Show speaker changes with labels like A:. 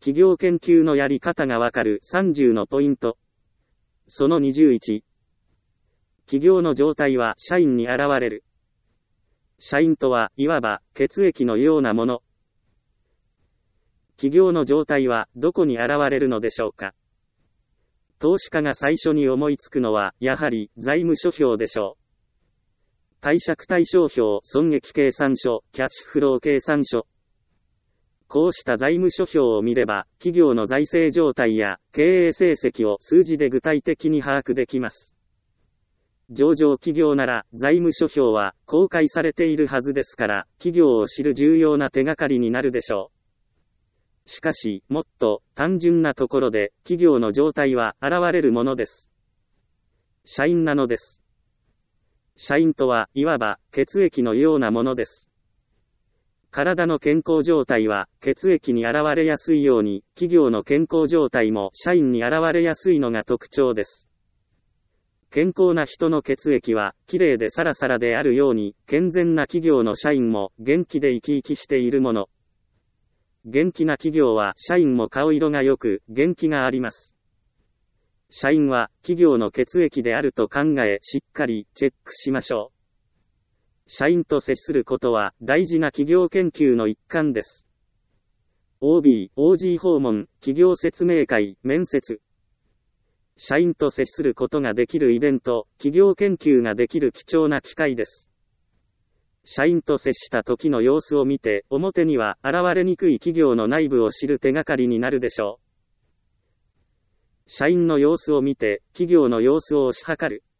A: 企業研究のやり方がわかる30のポイント。その21。企業の状態は社員に現れる。社員とはいわば血液のようなもの。企業の状態はどこに現れるのでしょうか。投資家が最初に思いつくのはやはり財務諸表でしょう。貸借対照表、損益計算書、キャッシュフロー計算書。こうした財務諸表を見れば、企業の財政状態や経営成績を数字で具体的に把握できます。上場企業なら財務諸表は公開されているはずですから、企業を知る重要な手がかりになるでしょう。しかし、もっと単純なところで、企業の状態は現れるものです。社員なのです。社員とはいわば血液のようなものです。体の健康状態は血液に現れやすいように、企業の健康状態も社員に現れやすいのが特徴です。健康な人の血液はきれいでサラサラであるように、健全な企業の社員も元気で生き生きしているもの。元気な企業は社員も顔色が良く元気があります。社員は企業の血液であると考えしっかりチェックしましょう。社員と接することは大事な企業研究の一環です。OB、OG 訪問、企業説明会、面接。社員と接することができるイベント、企業研究ができる貴重な機会です。社員と接した時の様子を見て、表には現れにくい企業の内部を知る手がかりになるでしょう。社員の様子を見て、企業の様子を推し量る。